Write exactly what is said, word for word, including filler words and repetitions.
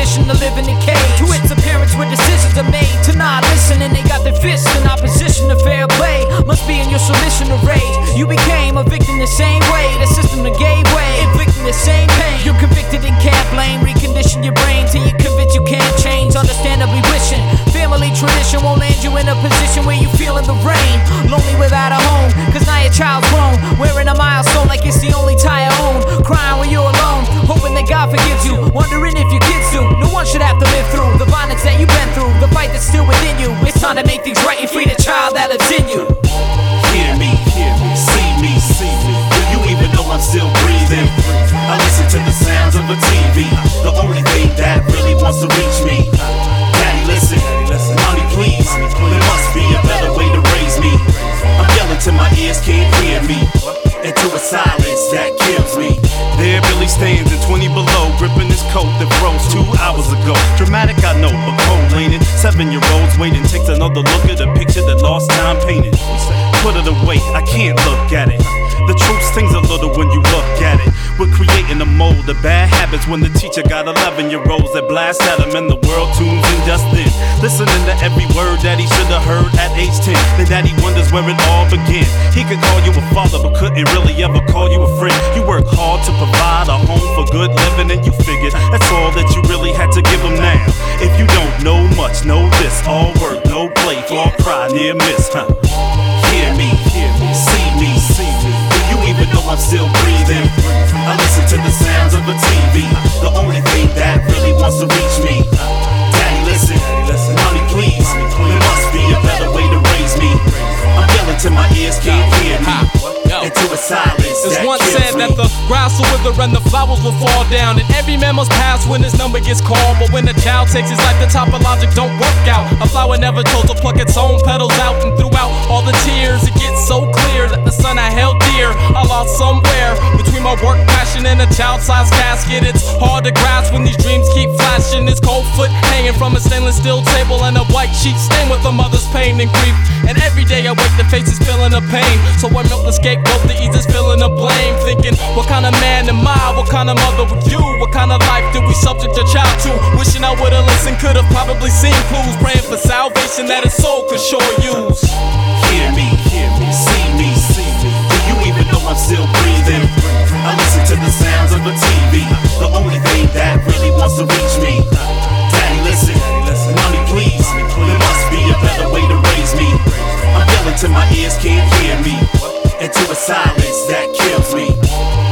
permission to live in a cage. To its appearance where decisions are made to not listen, and they got their fists in opposition to fair play. Must be in your submission to rage. You became a victim the same way. The system that gave way, inflicting the same pain. You're convicted and can't blame. Recondition your brain till you're convinced you can't change. Understandably wishing family tradition won't land you in a position where you feel in the rain. Lonely without a home, cause now your child's grown. Wearing a milestone like it's the only tie I own. Crying when you're alone, hoping that God forgives you. Wondering if your kids do. No one should have to live through the violence that you've been through. The fight that's still within you. It's time to make things right and free the child that lives in you. Hear me, hear me, see me, see me. Do you even know I'm still breathing? I listen to the sounds of a T V, the only thing that really wants to reach me. Daddy, listen, mommy, please. There must be a better way to raise me. I'm yelling till my ears can't hear me, into a silence that kills me. There Billy stands at twenty below, gripping his coat that froze two hours ago. Dramatic, I know, but cold ain't it? Seven-year-olds waiting, takes another look at a picture that lost time painted. Put it away, I can't look at it. The truth stings a little when you look at it. We're creating a mold of bad habits when the teacher got eleven-year-olds that blast at him and the world tunes in just then. Listening to every word that he should have heard at age ten. Then daddy wonders where it all began. He could call you a father but couldn't really ever call you a friend. You worked hard to provide a home for good living, and you figured that's all that you really had to give him now. If you don't know much, know this: all work, no play, fall, cry, near miss, huh? Hear me, hear me, see me, see me. Do you even know I'm still breathing? I listen to the sounds of a T V, the only thing that really wants to reach me. Daddy, listen, mommy, please. There must be a better way to raise me. I'm yelling till my ears can't hear me, into a silence that once kills said me. that the grass will wither and the flowers will fall down, and every man must pass when his number gets called. But when a child takes his life, the top of logic don't work out. A flower never chose to pluck its own petals out, and throughout all the tears, it gets so clear that the son I held dear I lost somewhere between my work passion and a child-sized casket. It's hard to grasp when these dreams keep flashing. This cold foot hanging from a stainless steel table, and a white sheet stained with a mother's pain and grief. And every day I wake, the face is feeling the pain. So I milk the scapegoat, the ease is feeling the blame. Thinking, what kind of man am I? What kind of mother were you? What kind of life did we subject your child to? Wishing I would've listened, could've probably seen clues. Praying for salvation that his soul could sure use. Hear me, hear me, see me, see me. Do you even know I'm still breathing? I listen to the sounds of a T V, the only thing that really wants to reach me. Daddy, listen, mommy, please. There must be a better way to raise me. I'm yelling till my ears can't hear me, into a silence that kills me.